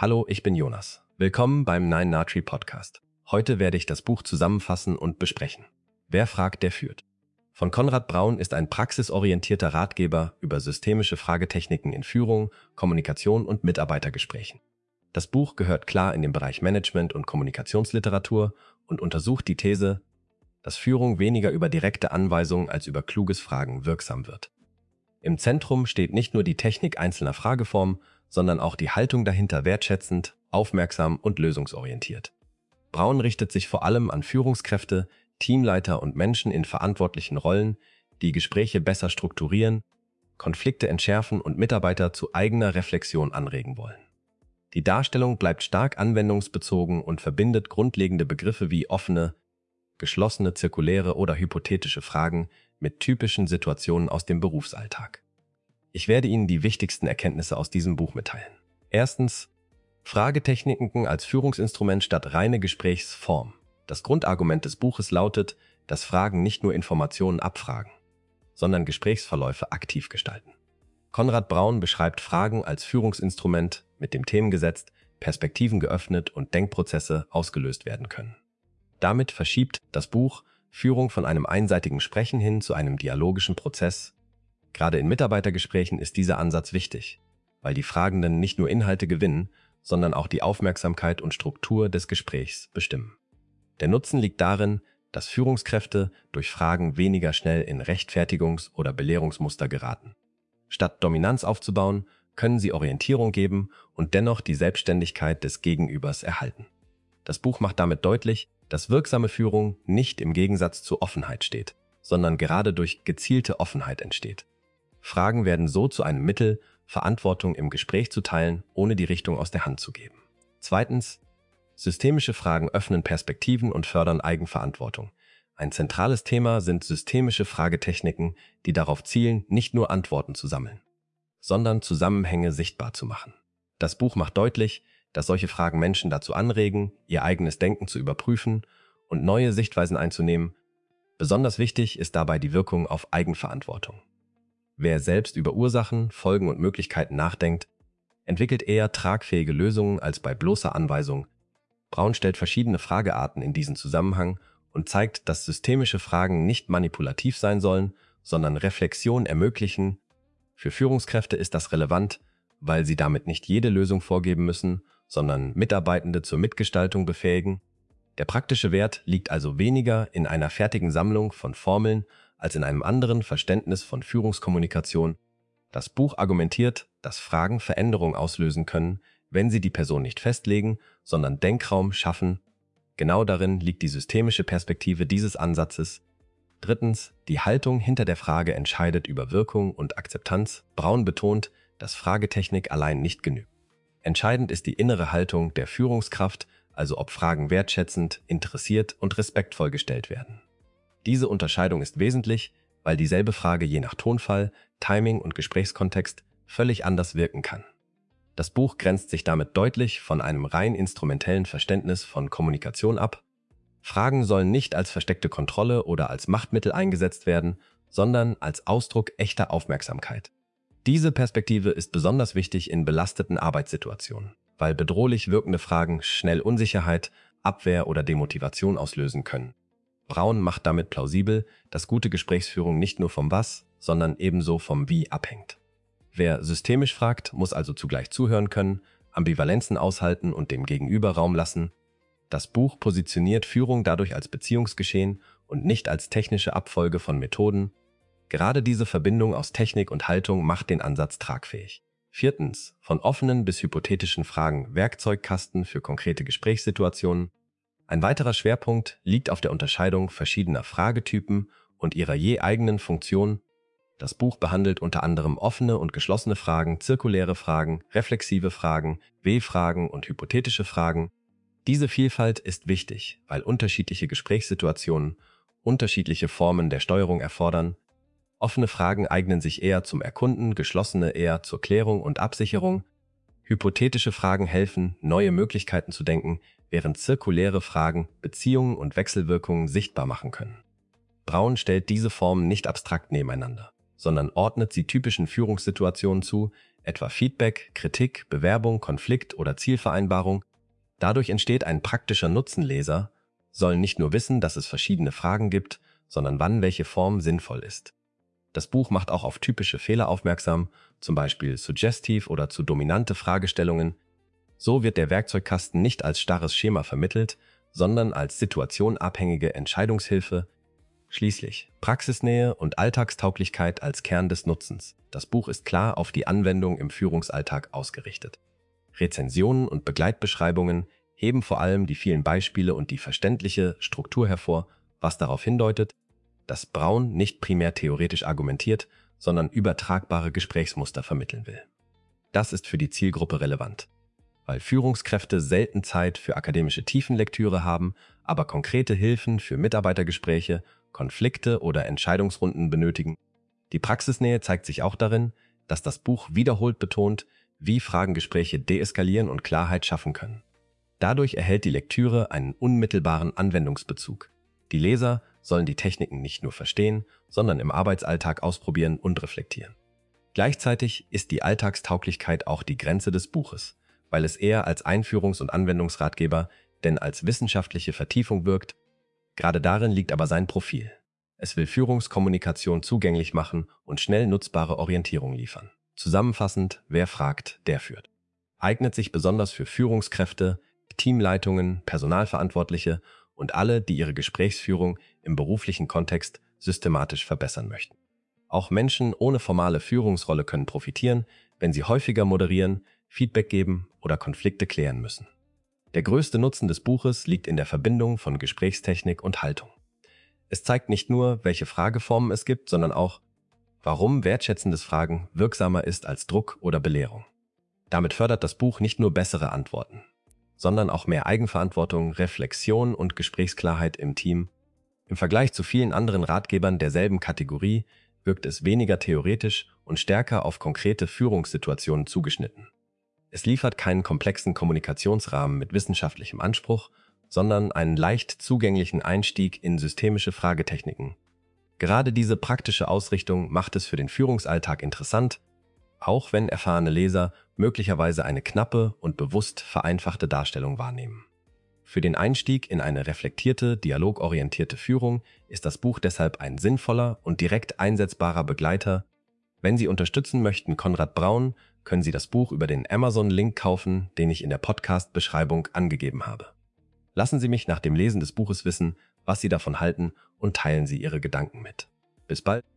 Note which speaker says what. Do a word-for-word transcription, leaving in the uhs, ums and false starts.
Speaker 1: Hallo, ich bin Jonas. Willkommen beim Nine Natri Podcast. Heute werde ich das Buch zusammenfassen und besprechen. Wer fragt, der führt. Von Konrad Braun ist ein praxisorientierter Ratgeber über systemische Fragetechniken in Führung, Kommunikation und Mitarbeitergesprächen. Das Buch gehört klar in den Bereich Management- und Kommunikationsliteratur und untersucht die These, dass Führung weniger über direkte Anweisungen als über kluges Fragen wirksam wird. Im Zentrum steht nicht nur die Technik einzelner Frageformen, sondern auch die Haltung dahinter wertschätzend, aufmerksam und lösungsorientiert. Braun richtet sich vor allem an Führungskräfte, Teamleiter und Menschen in verantwortlichen Rollen, die Gespräche besser strukturieren, Konflikte entschärfen und Mitarbeiter zu eigener Reflexion anregen wollen. Die Darstellung bleibt stark anwendungsbezogen und verbindet grundlegende Begriffe wie offene, geschlossene, zirkuläre oder hypothetische Fragen mit typischen Situationen aus dem Berufsalltag. Ich werde Ihnen die wichtigsten Erkenntnisse aus diesem Buch mitteilen. Erstens, Fragetechniken als Führungsinstrument statt reine Gesprächsform. Das Grundargument des Buches lautet, dass Fragen nicht nur Informationen abfragen, sondern Gesprächsverläufe aktiv gestalten. Konrad Braun beschreibt Fragen als Führungsinstrument, mit dem Themen gesetzt, Perspektiven geöffnet und Denkprozesse ausgelöst werden können. Damit verschiebt das Buch Führung von einem einseitigen Sprechen hin zu einem dialogischen Prozess. Gerade in Mitarbeitergesprächen ist dieser Ansatz wichtig, weil die Fragenden nicht nur Inhalte gewinnen, sondern auch die Aufmerksamkeit und Struktur des Gesprächs bestimmen. Der Nutzen liegt darin, dass Führungskräfte durch Fragen weniger schnell in Rechtfertigungs- oder Belehrungsmuster geraten. Statt Dominanz aufzubauen, können sie Orientierung geben und dennoch die Selbstständigkeit des Gegenübers erhalten. Das Buch macht damit deutlich, dass wirksame Führung nicht im Gegensatz zur Offenheit steht, sondern gerade durch gezielte Offenheit entsteht. Fragen werden so zu einem Mittel, Verantwortung im Gespräch zu teilen, ohne die Richtung aus der Hand zu geben. Zweitens, systemische Fragen öffnen Perspektiven und fördern Eigenverantwortung. Ein zentrales Thema sind systemische Fragetechniken, die darauf zielen, nicht nur Antworten zu sammeln, sondern Zusammenhänge sichtbar zu machen. Das Buch macht deutlich, dass solche Fragen Menschen dazu anregen, ihr eigenes Denken zu überprüfen und neue Sichtweisen einzunehmen. Besonders wichtig ist dabei die Wirkung auf Eigenverantwortung. Wer selbst über Ursachen, Folgen und Möglichkeiten nachdenkt, entwickelt eher tragfähige Lösungen als bei bloßer Anweisung. Braun stellt verschiedene Fragearten in diesen Zusammenhang und zeigt, dass systemische Fragen nicht manipulativ sein sollen, sondern Reflexion ermöglichen. Für Führungskräfte ist das relevant, weil sie damit nicht jede Lösung vorgeben müssen, sondern Mitarbeitende zur Mitgestaltung befähigen. Der praktische Wert liegt also weniger in einer fertigen Sammlung von Formeln als in einem anderen Verständnis von Führungskommunikation. Das Buch argumentiert, dass Fragen Veränderung auslösen können, wenn sie die Person nicht festlegen, sondern Denkraum schaffen. Genau darin liegt die systemische Perspektive dieses Ansatzes. Drittens, die Haltung hinter der Frage entscheidet über Wirkung und Akzeptanz. Braun betont, dass Fragetechnik allein nicht genügt. Entscheidend ist die innere Haltung der Führungskraft, also ob Fragen wertschätzend, interessiert und respektvoll gestellt werden. Diese Unterscheidung ist wesentlich, weil dieselbe Frage je nach Tonfall, Timing und Gesprächskontext völlig anders wirken kann. Das Buch grenzt sich damit deutlich von einem rein instrumentellen Verständnis von Kommunikation ab. Fragen sollen nicht als versteckte Kontrolle oder als Machtmittel eingesetzt werden, sondern als Ausdruck echter Aufmerksamkeit. Diese Perspektive ist besonders wichtig in belasteten Arbeitssituationen, weil bedrohlich wirkende Fragen schnell Unsicherheit, Abwehr oder Demotivation auslösen können. Braun macht damit plausibel, dass gute Gesprächsführung nicht nur vom Was, sondern ebenso vom Wie abhängt. Wer systemisch fragt, muss also zugleich zuhören können, Ambivalenzen aushalten und dem Gegenüber Raum lassen. Das Buch positioniert Führung dadurch als Beziehungsgeschehen und nicht als technische Abfolge von Methoden. Gerade diese Verbindung aus Technik und Haltung macht den Ansatz tragfähig. Viertens, von offenen bis hypothetischen Fragen Werkzeugkasten für konkrete Gesprächssituationen. Ein weiterer Schwerpunkt liegt auf der Unterscheidung verschiedener Fragetypen und ihrer je eigenen Funktion. Das Buch behandelt unter anderem offene und geschlossene Fragen, zirkuläre Fragen, reflexive Fragen, W-Fragen und hypothetische Fragen. Diese Vielfalt ist wichtig, weil unterschiedliche Gesprächssituationen unterschiedliche Formen der Steuerung erfordern. Offene Fragen eignen sich eher zum Erkunden, geschlossene eher zur Klärung und Absicherung. Hypothetische Fragen helfen, neue Möglichkeiten zu denken, während zirkuläre Fragen Beziehungen und Wechselwirkungen sichtbar machen können. Braun stellt diese Formen nicht abstrakt nebeneinander, sondern ordnet sie typischen Führungssituationen zu, etwa Feedback, Kritik, Bewerbung, Konflikt oder Zielvereinbarung. Dadurch entsteht ein praktischer Nutzenleser, sollen nicht nur wissen, dass es verschiedene Fragen gibt, sondern wann welche Form sinnvoll ist. Das Buch macht auch auf typische Fehler aufmerksam, zum Beispiel suggestiv oder zu dominante Fragestellungen. So wird der Werkzeugkasten nicht als starres Schema vermittelt, sondern als situationabhängige Entscheidungshilfe. Schließlich Praxisnähe und Alltagstauglichkeit als Kern des Nutzens. Das Buch ist klar auf die Anwendung im Führungsalltag ausgerichtet. Rezensionen und Begleitbeschreibungen heben vor allem die vielen Beispiele und die verständliche Struktur hervor, was darauf hindeutet, dass Braun nicht primär theoretisch argumentiert, sondern übertragbare Gesprächsmuster vermitteln will. Das ist für die Zielgruppe relevant, weil Führungskräfte selten Zeit für akademische Tiefenlektüre haben, aber konkrete Hilfen für Mitarbeitergespräche, Konflikte oder Entscheidungsrunden benötigen. Die Praxisnähe zeigt sich auch darin, dass das Buch wiederholt betont, wie Fragengespräche deeskalieren und Klarheit schaffen können. Dadurch erhält die Lektüre einen unmittelbaren Anwendungsbezug. Die Leser sollen die Techniken nicht nur verstehen, sondern im Arbeitsalltag ausprobieren und reflektieren. Gleichzeitig ist die Alltagstauglichkeit auch die Grenze des Buches, weil es eher als Einführungs- und Anwendungsratgeber denn als wissenschaftliche Vertiefung wirkt. Gerade darin liegt aber sein Profil. Es will Führungskommunikation zugänglich machen und schnell nutzbare Orientierung liefern. Zusammenfassend, wer fragt, der führt. Eignet sich besonders für Führungskräfte, Teamleitungen, Personalverantwortliche und alle, die ihre Gesprächsführung im beruflichen Kontext systematisch verbessern möchten. Auch Menschen ohne formale Führungsrolle können profitieren, wenn sie häufiger moderieren, Feedback geben oder Konflikte klären müssen. Der größte Nutzen des Buches liegt in der Verbindung von Gesprächstechnik und Haltung. Es zeigt nicht nur, welche Frageformen es gibt, sondern auch, warum wertschätzendes Fragen wirksamer ist als Druck oder Belehrung. Damit fördert das Buch nicht nur bessere Antworten, sondern auch mehr Eigenverantwortung, Reflexion und Gesprächsklarheit im Team. Im Vergleich zu vielen anderen Ratgebern derselben Kategorie wirkt es weniger theoretisch und stärker auf konkrete Führungssituationen zugeschnitten. Es liefert keinen komplexen Kommunikationsrahmen mit wissenschaftlichem Anspruch, sondern einen leicht zugänglichen Einstieg in systemische Fragetechniken. Gerade diese praktische Ausrichtung macht es für den Führungsalltag interessant, auch wenn erfahrene Leser möglicherweise eine knappe und bewusst vereinfachte Darstellung wahrnehmen. Für den Einstieg in eine reflektierte, dialogorientierte Führung ist das Buch deshalb ein sinnvoller und direkt einsetzbarer Begleiter. Wenn Sie unterstützen möchten Konrad Braun, können Sie das Buch über den Amazon-Link kaufen, den ich in der Podcast-Beschreibung angegeben habe. Lassen Sie mich nach dem Lesen des Buches wissen, was Sie davon halten und teilen Sie Ihre Gedanken mit. Bis bald!